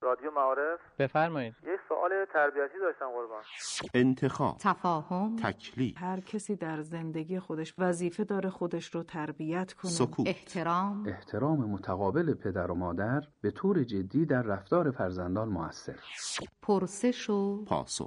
رادیو معارف. بفرمایید. یه سوال تربیتی داشتم قربان. انتخاب، تفاهم، تکلیف، هر کسی در زندگی خودش وظیفه داره خودش رو تربیت کنه. سکوت، احترام متقابل پدر و مادر به طور جدی در رفتار فرزندان مؤثر. پرسش و پاسخ.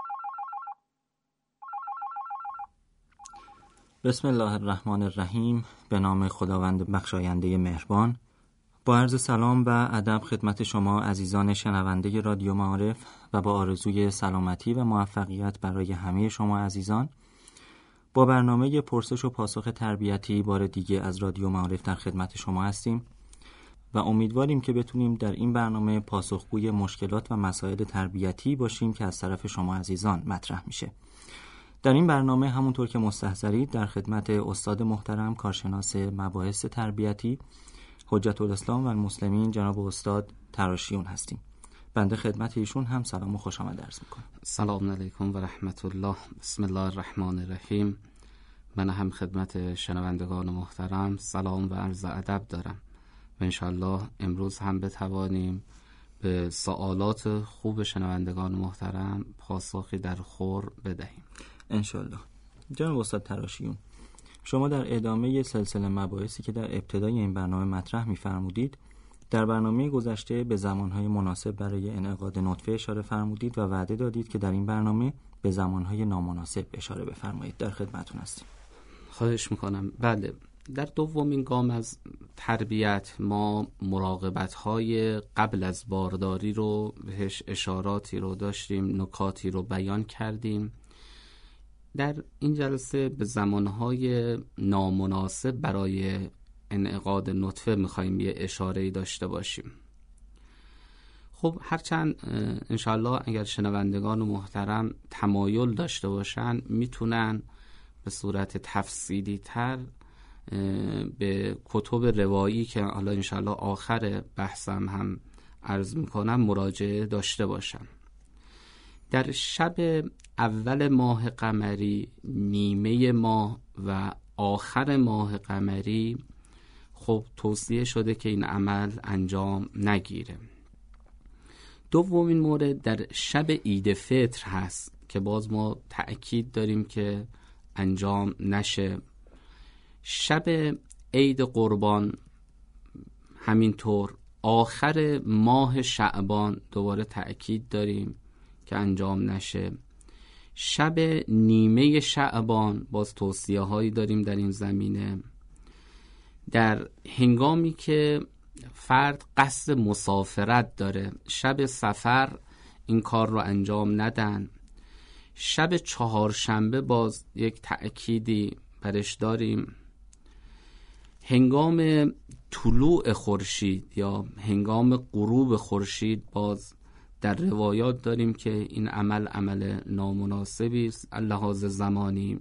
بسم الله الرحمن الرحیم. به نام خداوند بخشاینده مهربان. با عرض سلام و ادب خدمت شما عزیزان شنونده رادیو معارف و با آرزوی سلامتی و موفقیت برای همه شما عزیزان با برنامه پرسش و پاسخ تربیتی بار دیگه از رادیو معارف در خدمت شما هستیم و امیدواریم که بتونیم در این برنامه پاسخگوی مشکلات و مسائل تربیتی باشیم که از طرف شما عزیزان مطرح میشه. در این برنامه همونطور که مستحضرید در خدمت استاد محترم کارشناس مباحث تربیتی حجت الاسلام و المسلمین جناب استاد تراشیون هستیم. بنده خدمت ایشون هم سلام و خوش آمد عرض میکنم. سلام علیکم و رحمت الله. بسم الله الرحمن الرحیم. من هم خدمت شنوندگان محترم سلام و عرض ادب دارم و انشالله امروز هم بتوانیم به سوالات خوب شنوندگان محترم پاسخی در خور بدهیم انشالله. جناب استاد تراشیون، شما در ادامه سلسله مباحثی که در ابتدای این برنامه مطرح می‌فرمودید در برنامه گذشته به زمانهای مناسب برای انعقاد نطفه اشاره فرمودید و وعده دادید که در این برنامه به زمانهای نامناسب اشاره بفرمایید. در خدمتتون هستیم. خواهش میکنم. بله، در دومین گام از تربیت ما مراقبت‌های قبل از بارداری رو بهش اشاراتی رو داشتیم، نکاتی رو بیان کردیم. در این جلسه به زمانهای نامناسب برای انعقاد نطفه میخواییم یه اشاره‌ای داشته باشیم. خب هرچند انشالله اگر شنوندگان محترم تمایل داشته باشن میتونن به صورت تفصیلی تر به کتب روایی که حالا انشالله آخر بحثم هم عرض میکنم مراجعه داشته باشن. در شب اول ماه قمری، نیمه ماه و آخر ماه قمری خب توصیه شده که این عمل انجام نگیره. دومین مورد در شب عید فطر هست که باز ما تأکید داریم که انجام نشه. شب عید قربان همینطور. آخر ماه شعبان دوباره تأکید داریم که انجام نشه. شب نیمه شعبان باز توصیه هایی داریم در این زمینه. در هنگامی که فرد قصد مسافرت داره، شب سفر این کار رو انجام ندن. شب چهارشنبه باز یک تأکیدی برش داریم. هنگام طلوع خورشید یا هنگام غروب خورشید باز در روایات داریم که این عمل نامناسبی است لحاظ زمانی.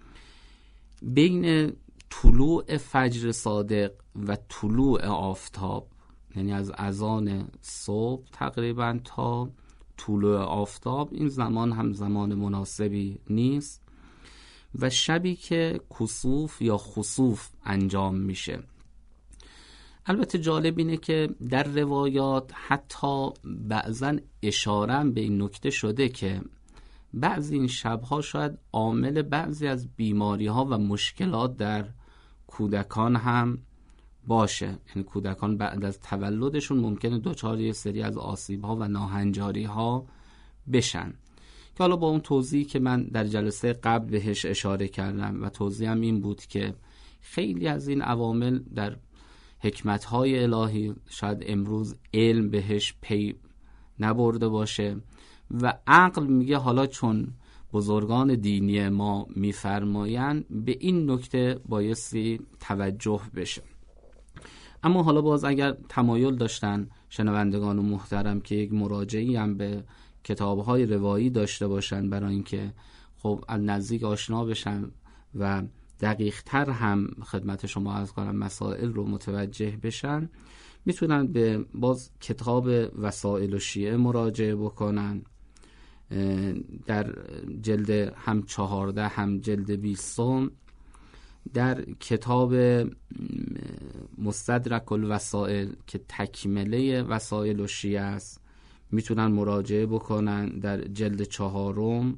بین طلوع فجر صادق و طلوع آفتاب، یعنی از اذان صبح تقریبا تا طلوع آفتاب، این زمان هم زمان مناسبی نیست. و شبی که کسوف یا خسوف انجام میشه. البته جالب اینه که در روایات حتی بعضن اشاره به این نکته شده که بعضی این شبها شاید عامل بعضی از بیماری ها و مشکلات در کودکان هم باشه. یعنی کودکان بعد از تولدشون ممکنه دچار یه سری از آسیب ها و ناهنجاری ها بشن که حالا با اون توضیحی که من در جلسه قبل بهش اشاره کردم و توضیحم این بود که خیلی از این عوامل در حکمت‌های الهی شاید امروز علم بهش پی نبرده باشه و عقل میگه حالا چون بزرگان دینی ما میفرماین به این نکته بایستی توجه بشه. اما حالا باز اگر تمایل داشتن شنوندگان محترم که یک مراجعه‌ای هم به کتاب‌های روایی داشته باشن برای اینکه خب از نزدیک آشنا بشن و دقیق‌تر هم خدمت شما عرض کنم مسائل رو متوجه بشن، میتونن به باز کتاب وسائل الشیعه مراجعه بکنن. در جلد هم 14 هم جلد 20 در کتاب مستدرک الوسائل که تکمله وسائل الشیعه است میتونن مراجعه بکنن در جلد 4.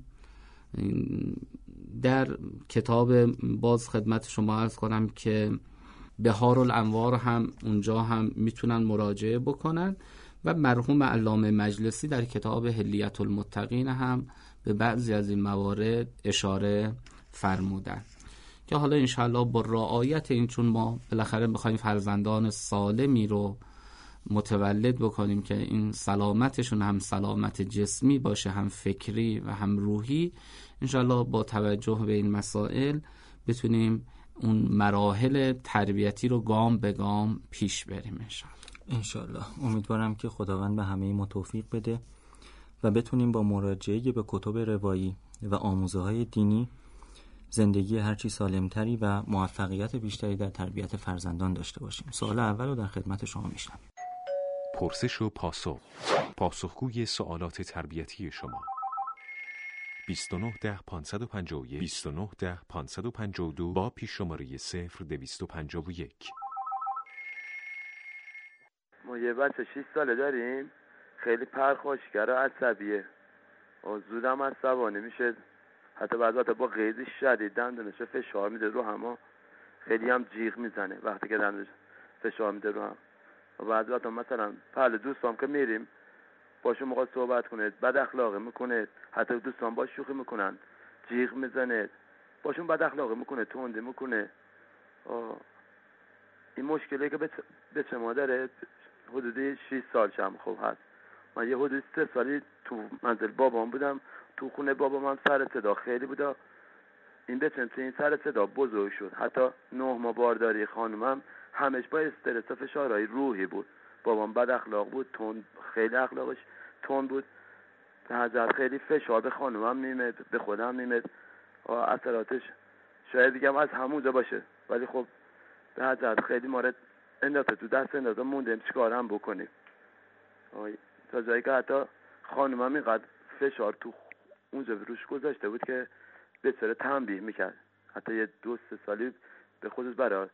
در کتاب باز خدمت شما عرض کنم که بهارالانوار هم اونجا هم میتونن مراجعه بکنن و مرحوم علامه مجلسی در کتاب حلیت المتقین هم به بعضی از این موارد اشاره فرمودن که حالا انشاءالله با رعایت این، چون ما بالاخره میخوایم فرزندان سالمی رو متولد بکنیم که این سلامتشون هم سلامت جسمی باشه، هم فکری و هم روحی، انشاءالله با توجه به این مسائل بتونیم اون مراحل تربیتی رو گام به گام پیش بریم انشاءالله. امیدوارم که خداوند به همه ما توفیق بده و بتونیم با مراجعه به کتب روایی و آموزه‌های دینی زندگی هرچی سالمتری و موفقیت بیشتری در تربیت فرزندان داشته باشیم. سوال اول رو در خدمت شما میشنم. پرسش و پاسخ، پاسخگوی سوالات تربیتی شما. 2910 551 2910 552 با پیش شماره 0251. ما یه بچه 6 ساله داریم، خیلی پرخاشگر و عصبیه، زودم عصبانی میشه، حتی بعضی وقتا با قید شدید دندونش فشار میده رو هم، خیلی هم جیغ میزنه وقتی که دندونش فشار میده رو هم. و بعضی وقتا مثلا پهل دوستام که میریم باشون موقع صحبت کنه بد اخلاقی میکنه، حتی دوستان باش شوخی میکنن جیغ میزنه، باشون بد اخلاقی میکنه، تندی میکنه. این مشکلی که به شما داره حدودی 6 سال شم خوب هست. من یه حدود 3 سالی تو منزل بابام بودم، تو خونه بابام هم سر صدا خیلی بودا. این بچم تو این سر صدا بزرگ شد، حتی 9 ماه بارداری خانومم همش با استرس و فشارهای روحی بود. بابام بد اخلاق بود، تند، خیلی اخلاقش تند بود، به حضرت خیلی فشار به خانومم میمد، به خودم میمد. اثراتش شاید دیگه از همونجا باشه، ولی خب به حضرت خیلی مورد انداخته تو دست انداخته، موندیم چیکار هم بکنیم. تا جایی که حتی خانومم اینقدر فشار تو اونجا روش گذاشته بود که به سر تنبیه میکرد. حتی یه 2-3 سالی به خودش برای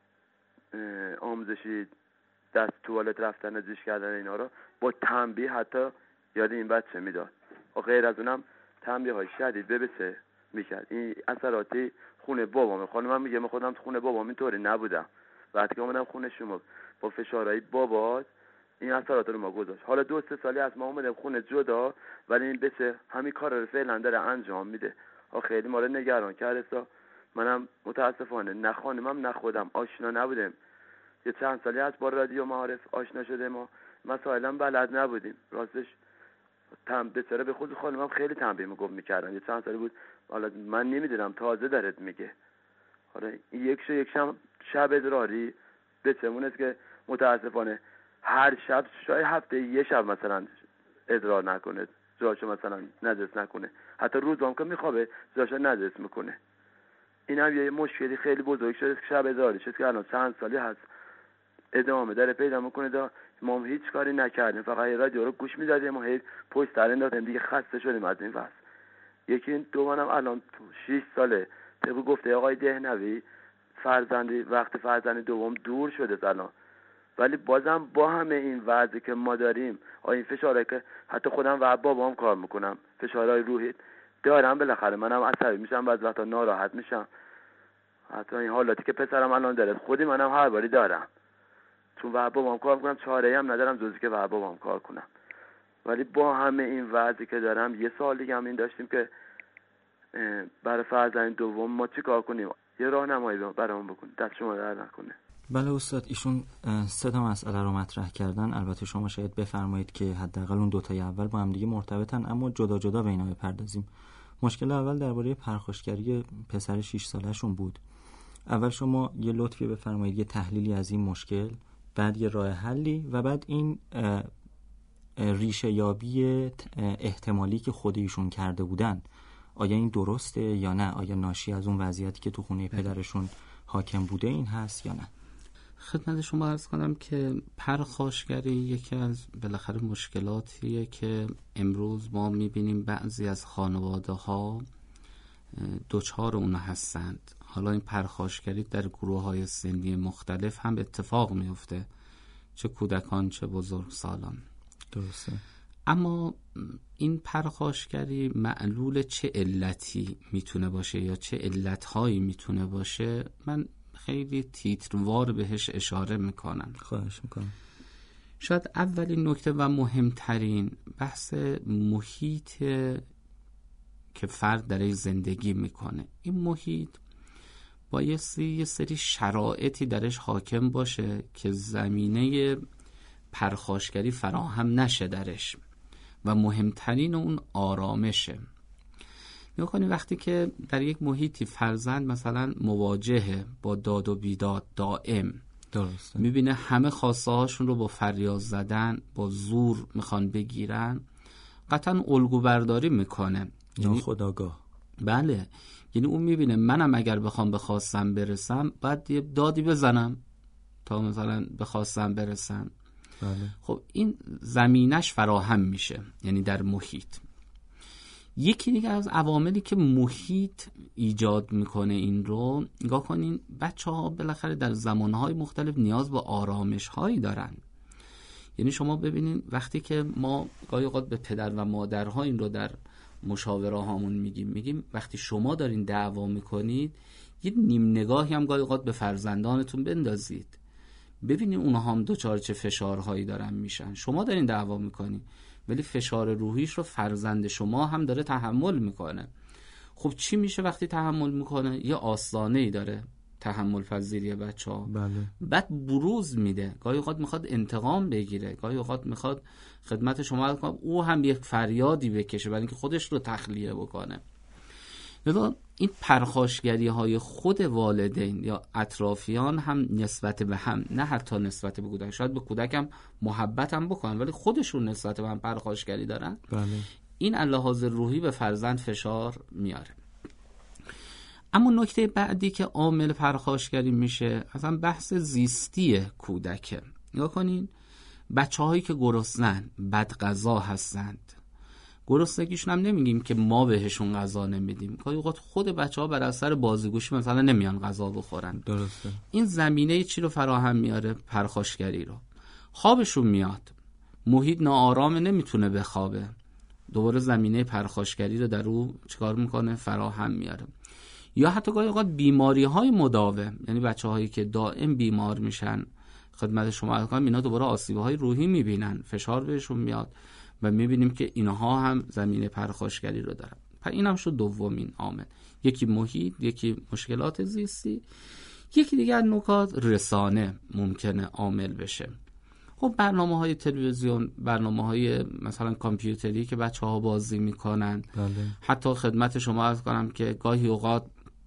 آموزشی دست توالت رفتن زیش کردن اینا رو با تنبیه حتی یاد این بچه میداد. و غیر از اونم تنبیه های شدید ببسه میکرد. این اثراتی خونه بابام، خانومم میگه من خودم خونه بابام اینطوری نبودم، وقتی که اومدم خونه شما با فشارهای بابات این اثرات رو ما گذاشت. حالا 2-3 سالی از ما اومدم خونه جدا، ولی این بچه همین کار رو فعلا داره انجام میده. خیلی ما رو نگران کرده. منم متاسفانه نه خانمم نه خودم آشنا نبودیم. یه چند سالی از با رادیو معارف آشنا شده، ما مسائلا بلد نبودیم. راستش بسیاره به خود خانمم خیلی تنبیه میگفت میکردن. یه چند سالی بود حالا من نمیدونم تازه دارد میگه. حالا یک شب ادراری بچمون است که متاسفانه هر شب شاید هفته یه شب مثلا ادرار نکنه، جاشو مثلا نجس نکنه، حتی روزام که میخوابه جاشو نجس میکنه. این هم یه مشکلی خیلی بزرگ شده که شب ادراری شد که الان چند سالی هست ادامه داره پیدا میکنه. ما هیچ کاری نکردیم، فقط رادیو رو گوش میدادیم، ما هیچ پشت سر انداختیم، دیگه خسته شدیم از این وضع. یکی این دومانم الان 6 ساله طبق گفته آقای دهنوی وقت فرزند دوم دور شده الان، ولی بازم با همه این وضعی که ما داریم، این فشارهایی که حتی خودم و بابام کار میکنم، فشارهای روحی دارم، بالاخره منم عصبی میشم، بعضی وقتا ناراحت میشم. حتی این حالاتی که پسرم الان داره خودی منم هر باری دارم، چون و بابام کار میکنم، چاره‌ای هم ندارم جز که و بابام کار کنم. ولی با همه این وضعی که دارم یه سال دیگه هم این داشتیم که برای فرزند دوم ما چی کار کنیم، یه راهنمایی برامون بکن، دست شما درد نکنه. بله استاد، ایشون 3 تا مسئله رو مطرح کردن. البته شما شاید بفرمایید که حداقل اون 2 تای اول با هم دیگه مرتبطن، اما جدا جدا به اینا بپردازیم. مشکل اول درباره پرخاشگری پسر 6 ساله‌شون بود. اول شما یه لطفی بفرمایید، یه تحلیلی از این مشکل، بعد یه راه حلی و بعد این ریشه یابی احتمالی که خود ایشون کرده بودن، آیا این درسته یا نه؟ آیا ناشی از اون وضعیتی که تو خونه پدرشون حاکم بوده این هست یا نه؟ خدمت شما عرض کنم که پرخاشگری یکی از بالاخره مشکلاتیه که امروز ما میبینیم بعضی از خانواده ها دوچار اونها هستند. حالا این پرخاشگری در گروه های سنی مختلف هم اتفاق میفته، چه کودکان چه بزرگسالان. درسته. اما این پرخاشگری معلول چه علتی میتونه باشه یا چه علتهایی میتونه باشه، من خیلی تیتروار بهش اشاره میکنم. خواهش میکنم. شاید اولین نکته و مهمترین بحث محیط که فرد درش زندگی میکنه. این محیط بایستی یه سری شرایطی درش حاکم باشه که زمینه پرخاشگری فراهم نشه درش و مهمترین اون آرامشه. نگاه کنید وقتی که در یک محیطی فرزند مثلا مواجهه با داد و بیداد دائم، درسته، میبینه همه خواسته هاشون رو با فریاد زدن با زور میخوان بگیرن، قطعا الگو برداری میکنه، یعنی خودآگاه. بله، یعنی اون میبینه منم اگر بخوام به خواستم برسم باید یه دادی بزنم تا مثلا به خواستم برسم. بله. خب این زمینش فراهم میشه، یعنی در محیط. یکی دیگه از عواملی که محیط ایجاد میکنه این رو نگاه کنین، بچه ها بالاخره در زمانهای مختلف نیاز به آرامش هایی دارن. یعنی شما ببینین وقتی که ما گاهی اوقات به پدر و مادرها این رو در مشاوره هامون میگیم وقتی شما دارین دعوا میکنید یه نیم نگاهی هم گاهی اوقات به فرزندانتون بندازید، ببینید اونها هم دوچار چه فشارهایی دارن میشن. شما دارین دعوا میکنید ولی فشار روحیش رو فرزند شما هم داره تحمل میکنه. خب چی میشه وقتی تحمل میکنه؟ یه آستانه‌ای داره تحمل پذیری بچه‌ها. بله. بعد بروز میده، گاهی اوقات میخواد انتقام بگیره، گاهی اوقات میخواد خدمت شما کنه او هم یک فریادی بکشه برای اینکه خودش رو تخلیه بکنه. لذا این پرخاشگری های خود والدین یا اطرافیان هم نسبت به هم، نه حتی نسبت به کودک، شاید به کودک هم محبت هم بکنن ولی خودشون نسبت به هم پرخاشگری دارن. بله. این لحاظ روحی به فرزند فشار میاره. اما نکته بعدی که عامل پرخاشگری میشه اصلا بحث زیستی کودکه. نگاه کنین بچه هایی که گرسنن، بد غذا هستند، گرسنگیشون هم نمیگیم که ما بهشون غذا نمیدیم، گاهی اوقات خود بچه ها بر اثر بازیگوشی مثلا نمیان غذا بخورن. درسته. این زمینه چی رو فراهم میاره؟ پرخاشگری رو. خوابشون میاد، محیط ناآرام، نمیتونه بخوابه، دوباره زمینه پرخاشگری رو در او چیکار میکنه؟ فراهم میاره. یا حتی گاهی اوقات بیماری های مداوم، یعنی بچه هایی که دائم بیمار میشن، خدمت شما کنم اینا دوباره آسیب های روحی میبینن، فشار بهشون میاد و میبینیم که اینها هم زمینه پرخاشگری رو دارن. پس این هم شد دومین عامل، یکی محیط، یکی مشکلات زیستی، یکی دیگر نکات رسانه ممکنه عامل بشه. خب برنامه‌های تلویزیون، برنامه‌های مثلا کامپیوتری که بچه‌ها بازی میکنن، بله. حتی خدمت شما عرض کنم که گاهی اوقات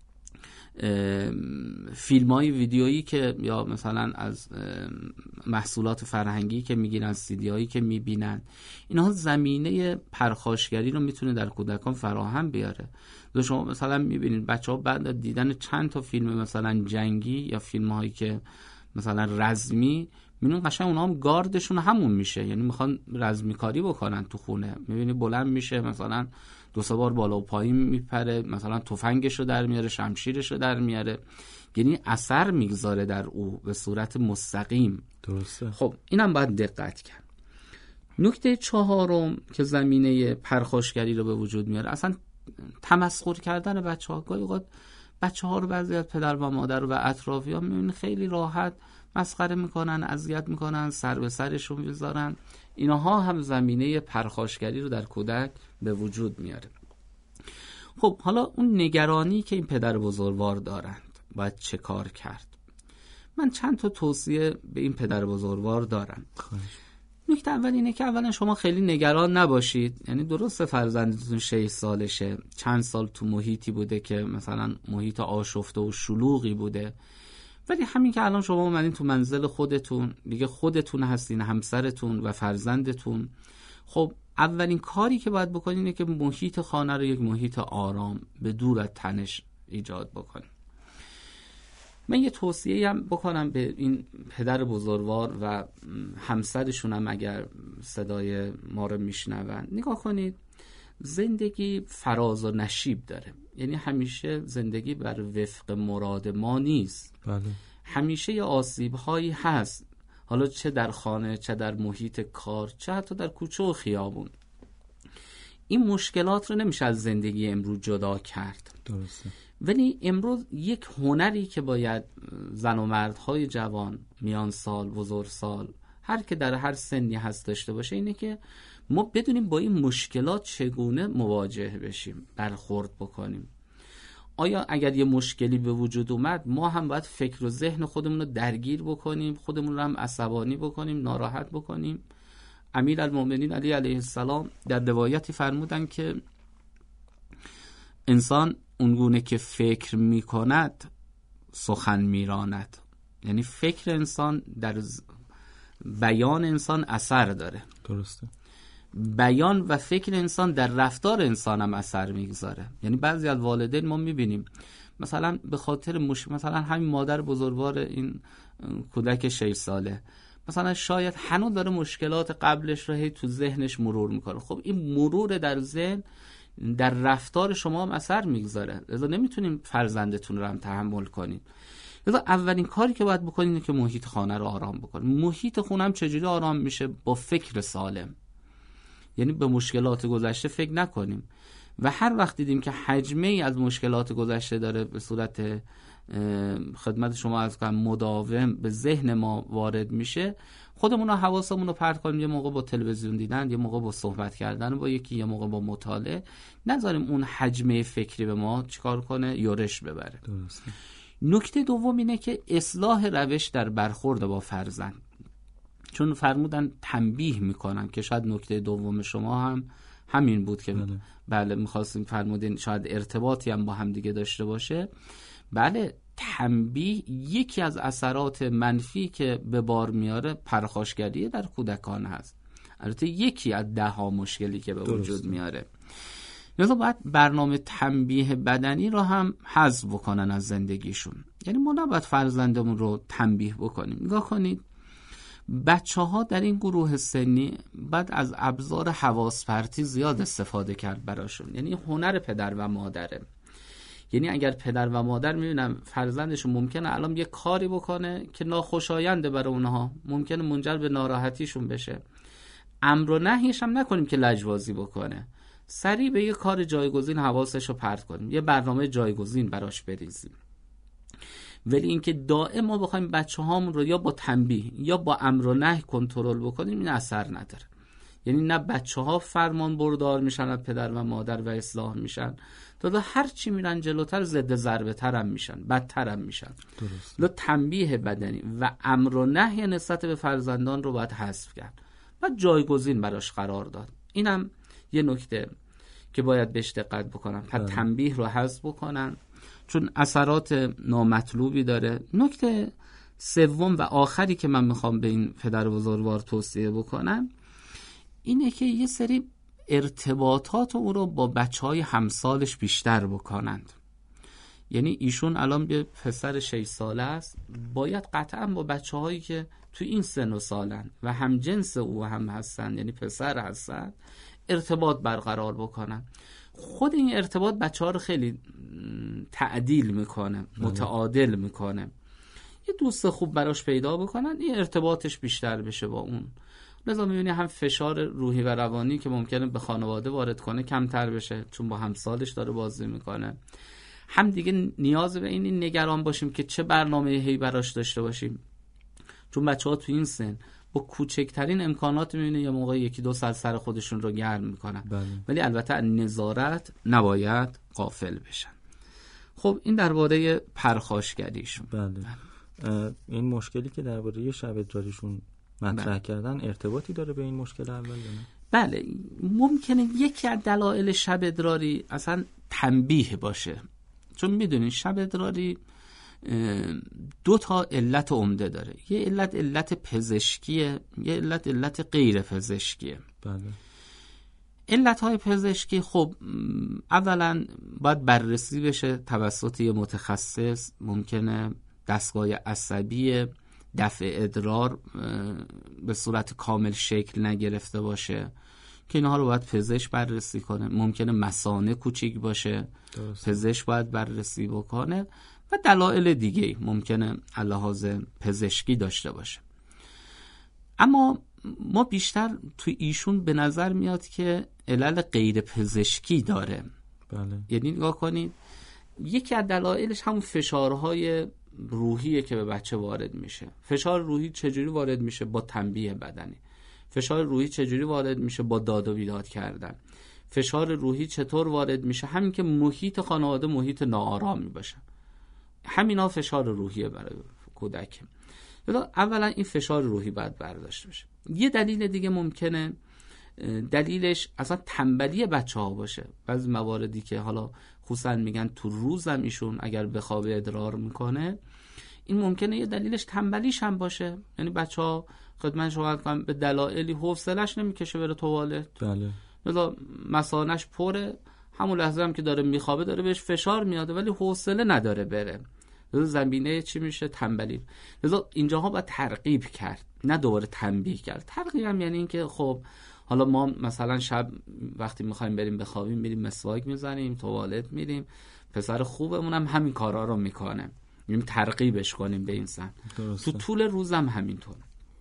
فیلم‌های ویدیویی که یا مثلا از محصولات فرهنگی که میگیرن، سیدی‌هایی که میبینن، اینها زمینه پرخاشگری رو میتونه در کودکان فراهم بیاره. شما مثلا میبینید بچه‌ها بعد دیدن چند تا فیلم مثلا جنگی یا فیلم‌هایی که مثلا رزمی، میبینید قشنگ اونها هم گاردشون همون میشه، یعنی میخوان رزمی کاری بکنن تو خونه، میبینید بلند میشه مثلا دو سه بار بالا و پایین میپره، مثلا تفنگشو در میاره، شمشیرشو در میاره، یعنی اثر میگذاره در او به صورت مستقیم. درسته. خب اینم باید دقت کرد. نکته چهارم که زمینه پرخاشگری رو به وجود میاره اصلا تمسخر کردن بچه‌ها. گاهی اوقات بچه‌ها رو بعضی از پدر و مادر و اطرافیان میبینن خیلی راحت مسخره میکنن، اذیت میکنن، سر به سرشون میذارن. اینها هم زمینه پرخاشگری رو در کودک به وجود میاره. خب حالا اون نگرانی که این پدر بزرگوار دارند باید چه کار کرد؟ من چند تا توصیه به این پدر بزرگوار دارم. نکته اول اینه که اولا شما خیلی نگران نباشید. یعنی درسته فرزندتون 6 سالشه، چند سال تو محیطی بوده که مثلا محیط آشفته و شلوغی بوده، ولی همین که الان شما اومدین تو منزل خودتون، دیگه خودتون هستین، همسرتون و فرزندتون، خب اولین کاری که باید بکنین اینه که محیط خانه رو یک محیط آرام به دور از تنش ایجاد بکنین. من یه توصیه هم بکنم به این پدر بزرگوار و همسرشون هم اگر صدای ما رو میشنون، نگاه کنید زندگی فراز و نشیب داره، یعنی همیشه زندگی بر وفق مراد ما نیست. بله. همیشه یه آسیب هایی هست. حالا چه در خانه، چه در محیط کار، چه حتی در کوچه و خیابون. این مشکلات رو نمیشه از زندگی امروز جدا کرد. درسته. ولی امروز یک هنری که باید زن و مردهای جوان، میان سال، بزرگ سال، هر که در هر سنی هست داشته باشه اینه که ما بدونیم با این مشکلات چگونه مواجه بشیم، برخورد بکنیم. آیا اگر یه مشکلی به وجود اومد ما هم باید فکر و ذهن خودمون رو درگیر بکنیم، خودمون رو هم عصبانی بکنیم، ناراحت بکنیم؟ امیرالمومنین علی علیه السلام در روایتی فرمودن که انسان اونگونه که فکر میکند سخن میراند. یعنی فکر انسان در بیان انسان اثر داره. درسته. بیان و فکر انسان در رفتار انسان هم اثر میگذاره. یعنی بعضی از والدین ما میبینیم مثلا به خاطر مثلا همین مادر بزرگوار این کودک 6 ساله مثلا شاید هنوز داره مشکلات قبلش رو هی تو ذهنش مرور میکنه. خب این مرور در ذهن در رفتار شما هم اثر میگذاره، لذا نمیتونیم فرزندتون رو هم تحمل کنید. لذا اولین کاری که باید بکنید اینه که محیط خانه رو آرام بکنید. محیط خونه هم چجوری آرام میشه؟ با فکر سالم. یعنی به مشکلات گذشته فکر نکنیم و هر وقت دیدیم که حجمه ای از مشکلات گذشته داره به صورت خدمت شما از کنم مداوم به ذهن ما وارد میشه، خودمون رو حواسمون رو پرت کنیم. یه موقع با تلویزیون دیدن، یه موقع با صحبت کردن با یکی، یه موقع با مطالعه، نذاریم اون حجمه فکری به ما چیکار کنه؟ یورش ببره. درسته. نکته دوم اینه که اصلاح روش در برخورد با فرزند، چون فرمودن تنبیه میکنن که شاید نکته دوم شما هم همین بود که بله میخواستیم فرمودین شاید ارتباطی هم با هم دیگه داشته باشه. بله، تنبیه یکی از اثرات منفی که به بار میاره پرخاشگری در کودکان هست. البته یکی از 10 مشکلی که به وجود میاره. لذا باید برنامه تنبیه بدنی رو هم حذف بکنن از زندگیشون. یعنی ما نباید فرزندمون رو تنبیه بکنیم. نگاه کنید بچه‌ها در این گروه سنی بعد از ابزار حواس پرتی زیاد استفاده کرد براشون. یعنی هنر پدر و مادره. یعنی اگر پدر و مادر میبینن فرزندشون ممکنه الان یه کاری بکنه که ناخوشاینده برای اونها، ممکنه منجر به ناراحتیشون بشه، امر و نهیش هم نکنیم که لجبازی بکنه، سریع به یه کار جایگزین حواسش رو پرت کنیم، یه برنامه جایگزین براش بریزیم. ولی اینکه دائم ما بخوایم بچه‌هامون رو یا با تنبیه یا با امر و نهی کنترل بکنیم، این اثر نداره. یعنی نه بچه‌ها فرمان بردار میشن از پدر و مادر و اصلاح میشن، تا هر چی میرن جلوتر ضد ضربه تر هم میشن، بدتر هم میشن. درست. تنبیه بدنی و امر و نهی نسبت به فرزندان رو باید حذف کرد و جایگزین براش قرار داد. اینم یه نکته که باید بهش دقت بکنن. پس تنبیه رو حذف بکنن چون اثرات نامطلوبی داره. نکته سوم و آخری که من میخوام به این پدر بزرگوار توصیه بکنم اینه که یه سری ارتباطات او رو با بچهای همسالش بیشتر بکنند. یعنی ایشون الان به پسر 6 ساله است، باید قطعا با بچه‌هایی که تو این سن و سالن و هم جنس او هم هستن، یعنی پسر هستن، ارتباط برقرار بکنن. خود این ارتباط بچه‌ها رو خیلی تعدیل میکنه، متعادل میکنه. یه دوست خوب براش پیدا بکنن، این ارتباطش بیشتر بشه با اون. لذا میبینی هم فشار روحی و روانی که ممکنه به خانواده وارد کنه کمتر بشه، چون با همسالش داره بازی میکنه. هم دیگه نیاز به این نگران باشیم که چه برنامه هی براش داشته باشیم، چون بچه‌ها تو این سن با کوچکترین امکانات میبینه یه موقع 1-2 سال سر خودشون رو گرم میکنن. ولی البته نظارت نباید غافل بشن. خب این درباره پرخاشگریشون. این مشکلی که درباره شب ادراریشون مطرح کردن ارتباطی داره به این مشکل اول یا نه؟ بله، ممکنه یکی از دلایل شب ادراری اصلا تنبیه باشه. چون میدونین شب ادراری 2 علت عمده داره. یه علت پزشکیه، یه علت غیر پزشکیه. بله. علت‌های پزشکی خب اولا باید بررسی بشه توسط یه متخصص. ممکنه دستگاه عصبی دفع ادرار به صورت کامل شکل نگرفته باشه که اینها رو باید پزشک بررسی کنه. ممکنه مثانه کوچیک باشه، پزشک باید بررسی بکنه و دلایل دیگه ممکنه علاوه پزشکی داشته باشه. اما ما بیشتر توی ایشون به نظر میاد که علل غیر پزشکی داره. بله. یعنی نگاه کنید یکی از دلایلش همون فشارهای روحیه که به بچه وارد میشه. فشار روحی چجوری وارد میشه؟ با تنبیه بدنی. فشار روحی چجوری وارد میشه؟ با داد و بیداد کردن. فشار روحی چطور وارد میشه؟ همین که محیط خانواده محیط ناآرامی باشه. همینا فشار روحیه برای کودک. اولا این فشار روحی باید برداشته بشه. یه دلیل دیگه ممکنه دلیلش اصلا تنبلی بچه ها باشه. بعضی مواردی که حالا خصوصا میگن تو روزم ایشون اگر بخوابه ادرار میکنه، این ممکنه یه دلیلش تنبلیش هم باشه. یعنی بچه ها خدمت شما به دلایلی حوصله‌اش نمیکشه بره توالت. بله. مثلا مثانه‌اش پره، همون لحظه هم که داره میخوابه داره بهش فشار میاده ولی حوصله نداره بره. زمینه چی میشه؟ تنبلی. لذا اینجاها باید ترغیب کرد، نه دوباره تنبیه کرد. ترغیب هم یعنی این که خب حالا ما مثلا شب وقتی میخوایم بریم بخوابیم میریم مسواک میزنیم، توالت میریم، پسر خوبمون هم همین کارا رو میکنه، یعنی ترغیبش کنیم به این سمت. تو طول روزم همینطور.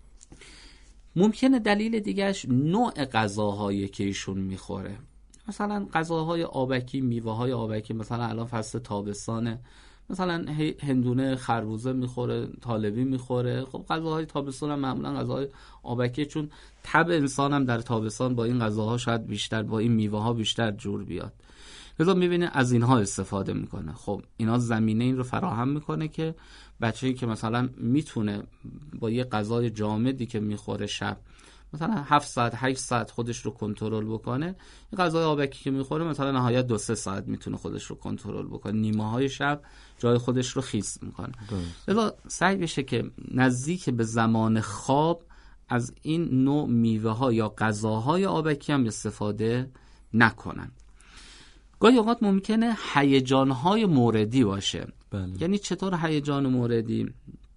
ممکنه دلیل دیگهش نوع غذاهایی که ایشون میخوره. مثلا غذاهای آبکی، میوه‌های آبکی، مثلا الان فصل تابستانه، مثلا هندونه، خربوزه میخوره، طالبی میخوره. خب غذاهای تابستان هم معمولا غذاهای آبکی، چون طبع انسان هم در تابستان با این غذاها شاید بیشتر، با این میوه ها بیشتر جور بیاد. لذا میبینه از اینها استفاده میکنه. خب اینا زمینه این رو فراهم میکنه که بچه‌ای که مثلا میتونه با یه غذای جامدی که میخوره شب مثلا 7 ساعت 8 ساعت خودش رو کنترل بکنه، این غذای آبکی که میخوره مثلا نهایت 2-3 ساعت میتونه خودش رو کنترل بکنه، نیمه های شب جای خودش رو خیس میکنه. لذا سعی بشه که نزدیک به زمان خواب از این نوع میوه ها یا غذاهای آبکی هم استفاده نکنن. گاهی اوقات ممکنه هیجان های موردی باشه. بله. یعنی چطور هیجان موردی؟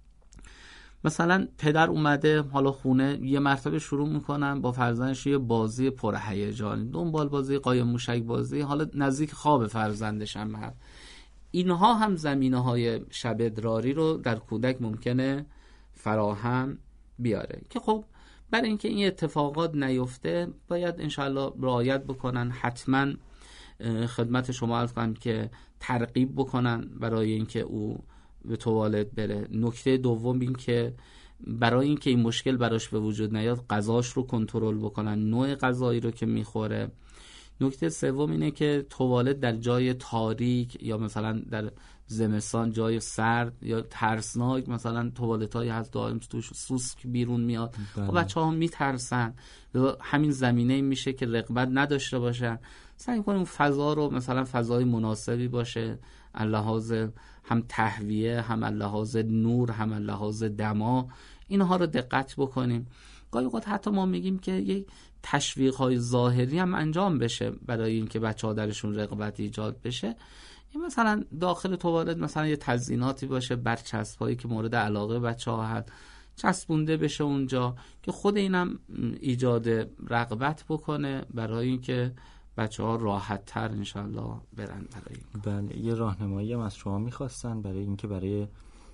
مثلا پدر اومده حالا خونه، یه مرتبه شروع میکنن با فرزندش یه بازی پر هیجان، دنبال بازی، قایم موشک بازی، حالا نزدیک خواب فرزندش هم هست. اینها هم زمینه‌های شب ادراری رو در کودک ممکنه فراهم بیاره که خب برای اینکه این اتفاقات نیفته باید انشالله رعایت بکنن. حتما خدمت شما عرض کنم که ترغیب بکنن برای اینکه او به توالت بره. نکته دوم این که برای اینکه این مشکل براش به وجود نیاد غذاش رو کنترل بکنن، نوع غذایی رو که میخوره. نکته سوم اینه که توالت در جای تاریک یا مثلا در زمستان جای سرد یا ترسناک، مثلا توالتایی هست دائم توش سوسک بیرون میاد، خب بچه‌ها میترسن. همین زمینه میشه که رغبت نداشته باشن. سعی کنیم فضا رو مثلا فضای مناسبی باشه، لحاظ هم تهویه، هم لحاظ نور، هم لحاظ دما، اینها رو دقت بکنیم. گاهی اوقات حتی ما میگیم که یک تشویق‌های ظاهری هم انجام بشه برای اینکه بچه‌ها درشون رغبت ایجاد بشه. این مثلا داخل توالت مثلا یه تزییناتی باشه، برچسب‌هایی که مورد علاقه بچه‌ها هست چسبونده بشه اونجا که خود اینم ایجاد رغبت بکنه برای اینکه بچه‌ها راحت‌تر انشالله برن برای بله. یه راهنمایی هم از شما می‌خواستن برای اینکه برای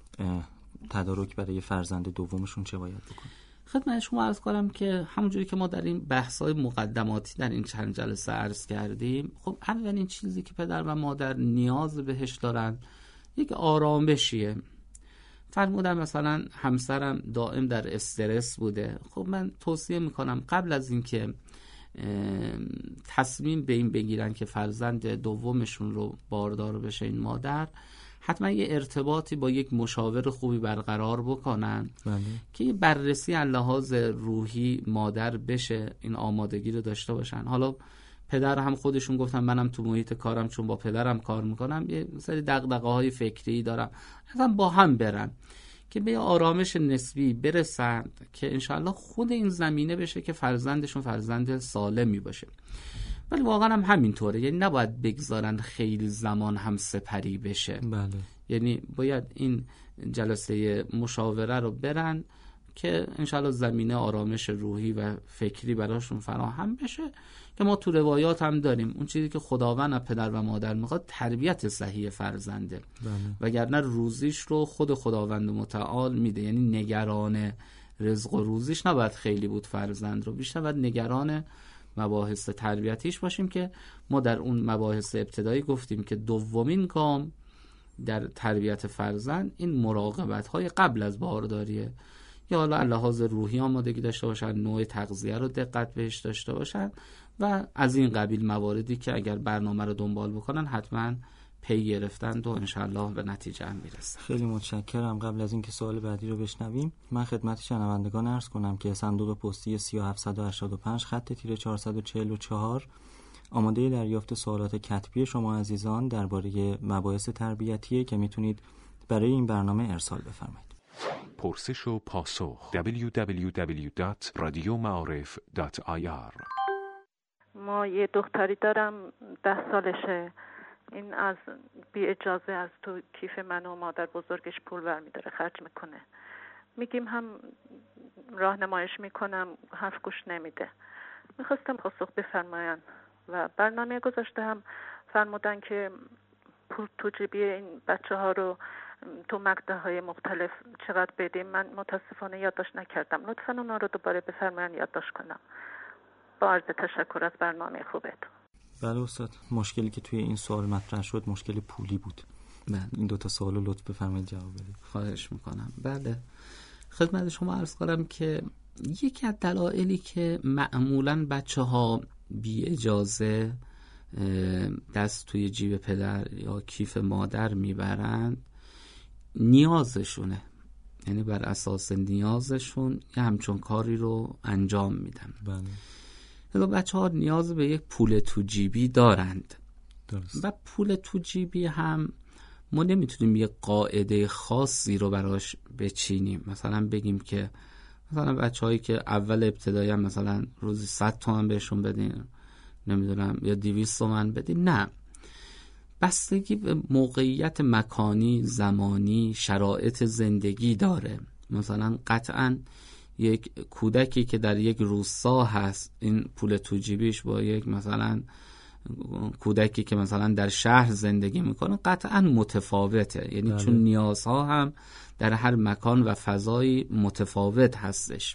تدارک برای فرزند دومشون چه باید بکنن. خدمت شما عرض کنم که همونجوری که ما در این بحث‌های مقدماتی در این چند جلسه عرض کردیم، خب اولین چیزی که پدر و مادر نیاز بهش دارن یک آرامشیه. فرمودن مثلا همسرم دائم در استرس بوده، خب من توصیه میکنم قبل از اینکه تصمیم به این بگیرن که فرزند دومشون رو باردار بشه این مادر، حتما یه ارتباطی با یک مشاور خوبی برقرار بکنن. بله. که یه بررسی از لحاظ روحی مادر بشه، این آمادگی رو داشته باشن. حالا پدر هم خودشون گفتن منم تو محیط کارم چون با پدرم کار میکنم یه سری دغدغه‌های فکری دارم، اصلا با هم برن که به آرامش نسبی برسن که انشاءالله خود این زمینه بشه که فرزندشون فرزند سالمی باشه. ولی واقعا هم همینطوره، یعنی نباید بگذارن خیلی زمان هم سپری بشه. بله. یعنی باید این جلسه مشاوره رو برن که انشاءالله زمینه آرامش روحی و فکری براشون فراهم بشه که ما تو روایات هم داریم اون چیزی که خداوند از پدر و مادر میخواد تربیت صحیح فرزنده. بله. وگرنه روزیش رو خود خداوند متعال میده، یعنی نگران رزق و روزیش نباید خیلی بود فرزند رو، بیشتر باید نگران مباحث تربیتیش باشیم که ما در اون مباحث ابتدایی گفتیم که دومین گام در تربیت فرزند این مراقبت‌های قبل از بارداریه، یا حالا لحاظ روحی آمادگی داشته باشن، نوع تغذیه رو دقت بهش داشته باشن و از این قبیل مواردی که اگر برنامه رو دنبال بکنن حتما پی گرفتن و انشالله به نتیجه هم میرسن. خیلی متشکرم. قبل از اینکه سوال بعدی رو بشنویم من خدمت شنوندگان عرض کنم که صندوق پستی 3785 خط تیره 444 آماده دریافت سوالات کتبی شما عزیزان درباره مباحث تربیتیه که میتونید برای این برنامه ارسال بفرمایید. پرسش و پاسخ www.radiomaarif.ir. ما یه دختری دارم 10 سالشه، این از بی اجازه از تو کیف من و مادر بزرگش پول برمی‌داره خرج میکنه. میگیم هم راهنمایش میکنم، حرف گوش نمیده. میخواستم پاسخ بفرماین و برنامه گذاشته هم فرمودن که پول تو جیبی این بچه ها رو تو مقطع‌های مختلف چقدر بدیم. من متاسفانه یادداشت نکردم، لطفاً اونا رو دوباره بفرماین یادداشت کنم. با عرض تشکر از برنامه خوبتون. بله استاد، مشکلی که توی این سوال مطرح شد مشکل پولی بود. این دو تا سوالو لطف بفرمایید جواب بدید. خواهش میکنم. بله، خدمت شما عرض کنم که یکی از دلایلی که معمولاً بچه‌ها بی اجازه دست توی جیب پدر یا کیف مادر میبرند نیازشونه، یعنی بر اساس نیازشون یه همچون کاری رو انجام میدن. بله. بچه‌ها نیاز به یک پول تو جیبی دارند. درست. و پول تو جیبی هم ما نمیتونیم یه قاعده خاصی رو براش بچینیم، مثلا بگیم که مثلا بچه‌هایی که اول ابتدایی هم مثلا روزی 100 تومن بهشون بدین، نمیدونم یا 200 تومن بدین. نه، بستگی به موقعیت مکانی، زمانی، شرایط زندگی داره. مثلا قطعاً یک کودکی که در یک روستا هست این پول تو جیبیش با یک مثلا کودکی که مثلا در شهر زندگی میکنه قطعاً متفاوته، یعنی چون نیازها هم در هر مکان و فضایی متفاوت هستش.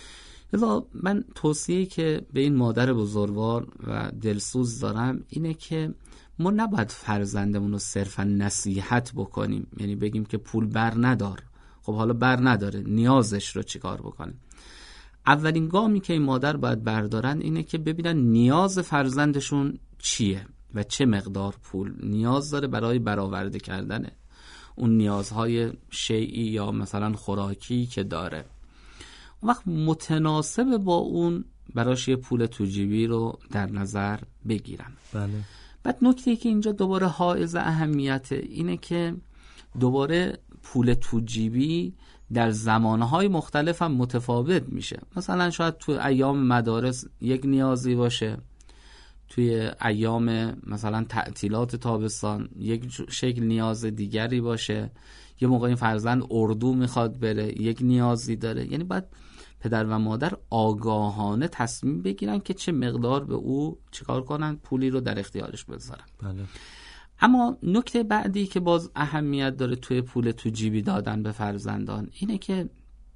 لذا من توصیه‌ای که به این مادر بزرگوار و دلسوز دارم اینه که ما نباید فرزندمون رو صرفا نصیحت بکنیم، یعنی بگیم که پول بر ندار. خب حالا بر نداره، نیازش رو چیکار بکنیم؟ اولین گامی که این مادر باید بردارن اینه که ببینن نیاز فرزندشون چیه و چه مقدار پول نیاز داره برای برآورده کردن اون نیازهای شیئی یا مثلا خوراکی که داره. اون وقت متناسب با اون براش یه پول تو جیبی رو در نظر بگیرن. بله. بعد نکته‌ای که اینجا دوباره حائز اهمیت اینه که دوباره پول تو جیبی در زمانهای مختلف هم متفاوت میشه. مثلا شاید تو ایام مدارس یک نیازی باشه، توی ایام مثلا تعطیلات تابستان یک شکل نیاز دیگری باشه، یه موقع این فرزند اردو میخواد بره یک نیازی داره. یعنی باید پدر و مادر آگاهانه تصمیم بگیرن که چه مقدار به او چیکار کنن، پولی رو در اختیارش بذارن. بله. اما نکته بعدی که باز اهمیت داره توی پول تو جیبی دادن به فرزندان اینه که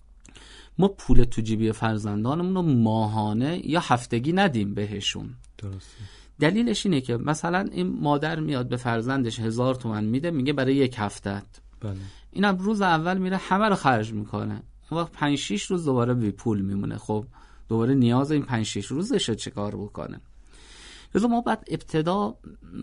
ما پول تو جیبی فرزندانمون رو ماهانه یا هفتگی ندیم بهشون. درسته. دلیلش اینه که مثلا این مادر میاد به فرزندش 1000 تومان میده، میگه برای یک هفتت. بله. اینم روز اول میره همه رو خرج میکنه، اون وقت 5-6 روز دوباره بی پول میمونه. خب دوباره نیاز این 5-6 روزش رو چیکار بکنه؟ لذا ما باید ابتدا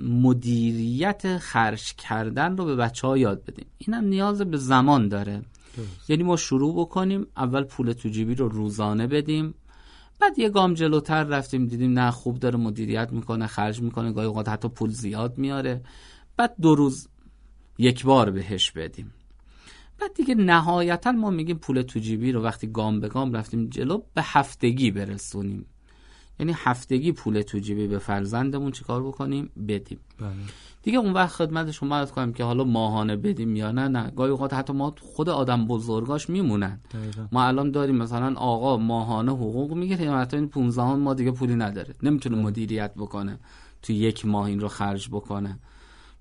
مدیریت خرج کردن رو به بچه‌ها یاد بدیم. اینم نیاز به زمان داره. یعنی ما شروع بکنیم اول پول تو جیبی رو روزانه بدیم، بعد یه گام جلوتر رفتیم دیدیم نه خوب داره مدیریت میکنه، خرج میکنه، گاهی اوقات حتی پول زیاد میاره، بعد 2 روز یک بار بهش بدیم. بعد دیگه نهایتا ما میگیم پول تو جیبی رو وقتی گام به گام رفتیم جلو به هفتگی برسونیم. یعنی هفتگی پول تو جیبی به فرزندمون چیکار بکنیم؟ بدیم. بله. دیگه اون وقت خدمت شما عرض کنم که حالا ماهانه بدیم یا نه گاهی اوقات حتی ما خود آدم بزرگاش میمونن. ما الان داریم مثلا آقا ماهانه حقوق میگیره، حتی این 15 ما دیگه پولی نداره، نمیتونه مدیریت بکنه تو یک ماه این رو خرج بکنه.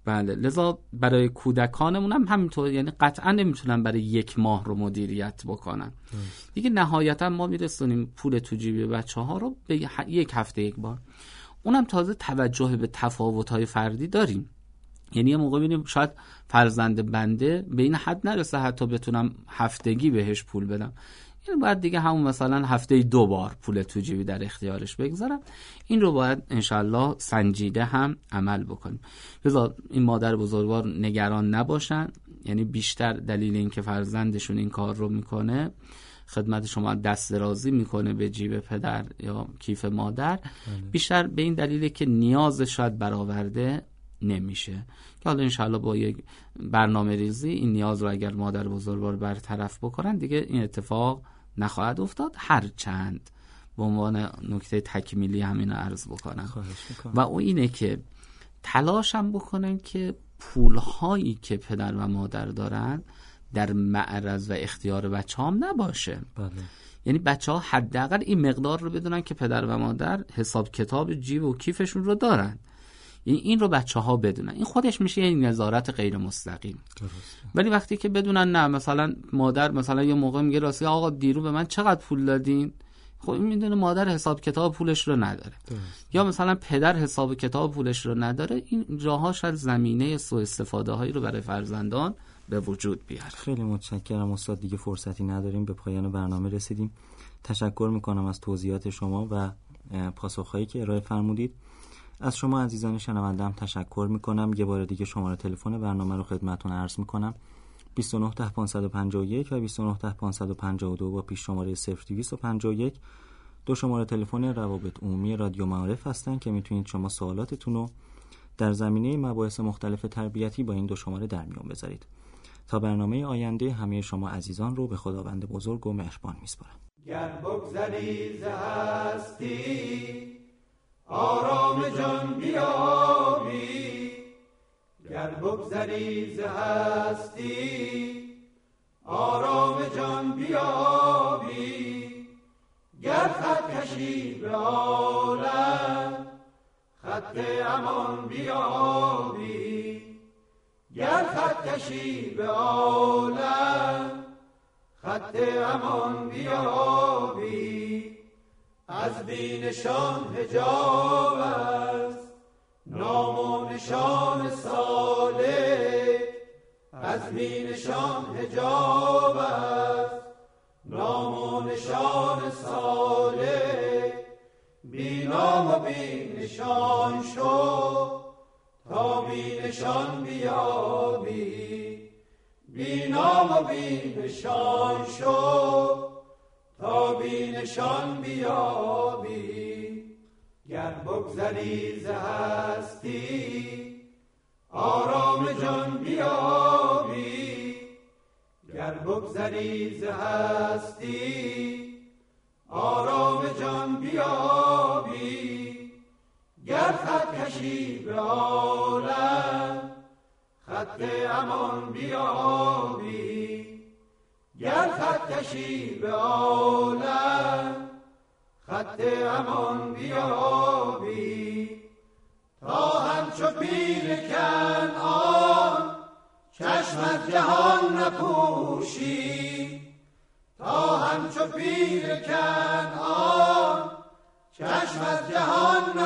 بله، لذا برای کودکانمون هم همینطور، یعنی قطعا نمیتونن برای 1 ماه رو مدیریت بکنن دیگه. نهایتا ما میرسونیم پول تو جیب بچه‌ها رو به 1 هفته 1 بار. اونم تازه توجه به تفاوت‌های فردی داریم. یعنی یه موقع ببینیم شاید فرزند بنده به این حد نرسه حتی بتونم هفتگی بهش پول بدم، یعنی باید دیگه همون مثلا هفته 2 بار پول تو جیبی در اختیارش بگذارم. این رو باید انشالله سنجیده هم عمل بکنیم. لذا این مادر بزرگوار نگران نباشن، یعنی بیشتر دلیل این که فرزندشون این کار رو میکنه، خدمت شما دست درازی میکنه به جیب پدر یا کیف مادر، بیشتر به این دلیله که نیاز شاید برآورده نمیشه، که حالا انشاءالله با یک برنامه ریزی این نیاز رو اگر مادر بزرگوار برطرف بکنن دیگه این اتفاق نخواهد افتاد. هر چند به عنوان نکته تکمیلی همین عرض بکنم و او اینه که تلاش هم بکنن که پولهایی که پدر و مادر دارن در معرض و اختیار بچه هم نباشه. یعنی بچه ها حداقل این مقدار رو بدونن که پدر و مادر حساب کتاب جیب و کیفشون رو دارن، این رو بچه ها بدونن. این خودش میشه یه نظارت غیر مستقیم. ولی وقتی که بدونن نه مثلا مادر مثلا یه موقع میگه راستی آقا دیرو به من چقدر پول دادین، خب این میدونه مادر حساب کتاب پولش رو نداره یا مثلا پدر حساب کتاب پولش رو نداره، این جاها شاید زمینه سوء استفاده هایی رو برای فرزندان به وجود بیاره. خیلی متشکرم استاد، دیگه فرصتی نداریم، به پایان برنامه رسیدیم. تشکر میکنم از توضیحات شما و پاسخهایی که ارائه فرمودید. از شما عزیزان شنونده‌ام تشکر میکنم. یه بار دیگه شماره تلفن برنامه رو خدمتتون عرض میکنم: 29 10 551 و 29 10 552 با پیش شماره 0251. 2 شماره تلفن روابط عمومی رادیو معارف هستن که میتونید شما سوالاتتون رو در زمینه مباحث مختلف تربیتی با این 2 شماره در میون بذارید. تا برنامه آینده همه شما عزیزان رو به خداوند بزرگ و مهربان میسپارم. گر بگذری ز هستی آرام جان بیابی، گر بگذری ز هستی آرام جان بیابی، گر خط کشی به عالم خط امان بیابی، گر خط کشی به عالم خط امان بیابی، از بینشان حجاب است نام و نشان صالح، از بینشان حجاب است نام و نشان صالح، بی نام و بی نشان شو تا بی نشان بیابی، بی نام و بی نشان شو تا بی نشان بیابی، گر بگذری ز هستی آرام جان بیابی، گر بگذری ز هستی آرام جان بیابی، گر خط کشی به عالم خط امان بیابی، گر خط کشی به عالم خط امان بیابی، تا همچو پیر کنعان چشم از جهان نپوشی، تا همچو پیر کنعان چشم از جهان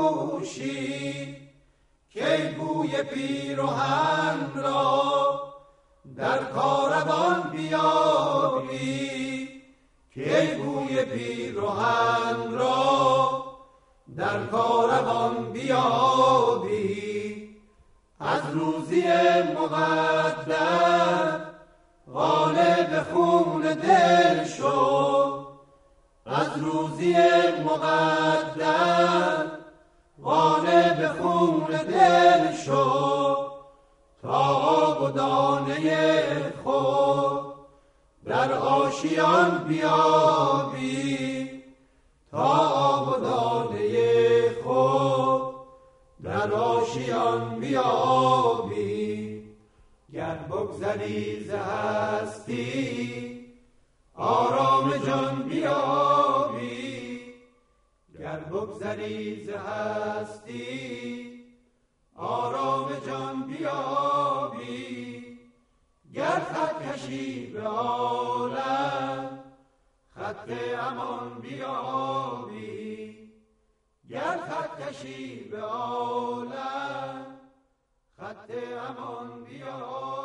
نپوشی، کی بوی پیرهن را در کاروان بیابی، کی بوی پیرهن را در کاروان بیابی، از روزی مقدر غالب خون دل شو، از روزی مقدر غالب خون دل شو، تا آب و دانه خود در آشیان بیابی، تا آب و دانه خود در آشیان بیابی، گر بگذری ز هستی آرام جان بیابی، گر بگذری ز هستی آرام جان بیابی، گر خط کشی به عالم خط امان بیابی، گر خط کشی به عالم خط امان بیابی.